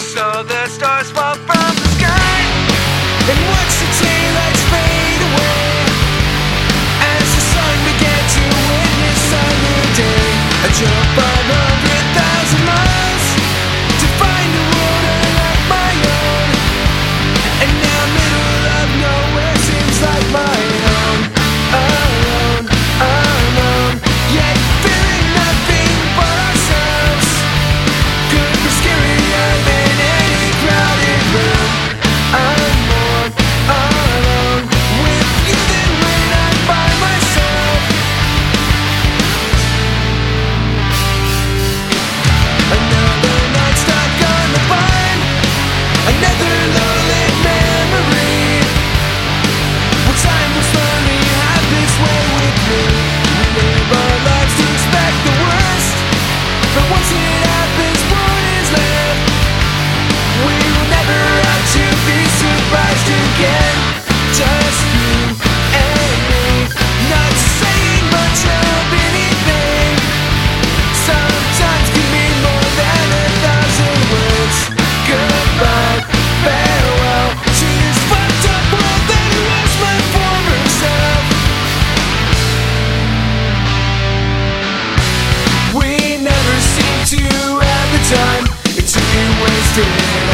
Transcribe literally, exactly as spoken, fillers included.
saw the stars fall from the sky and watched the taillights fade away as the sun began to witness another day. I drove five hundred thousand miles to find a world unlike my own, and now middle of nowhere seems like my own. Alone, alone, yet fearing nothing but ourselves. Could be scarier than any crowded room. I'm more alone with you than when I'm by myself. Another night stuck on the vine, another lonely memory. Well, time will slowly have its way with me. We live our lives to expect the worst, but once it happens, what is left? We will never have to be surprised again. Just you and me, not saying much of anything. Sometimes can mean more than a thousand words. Goodbye, farewell to this fucked up world that was my former self. We never seem to have the time to be wasted.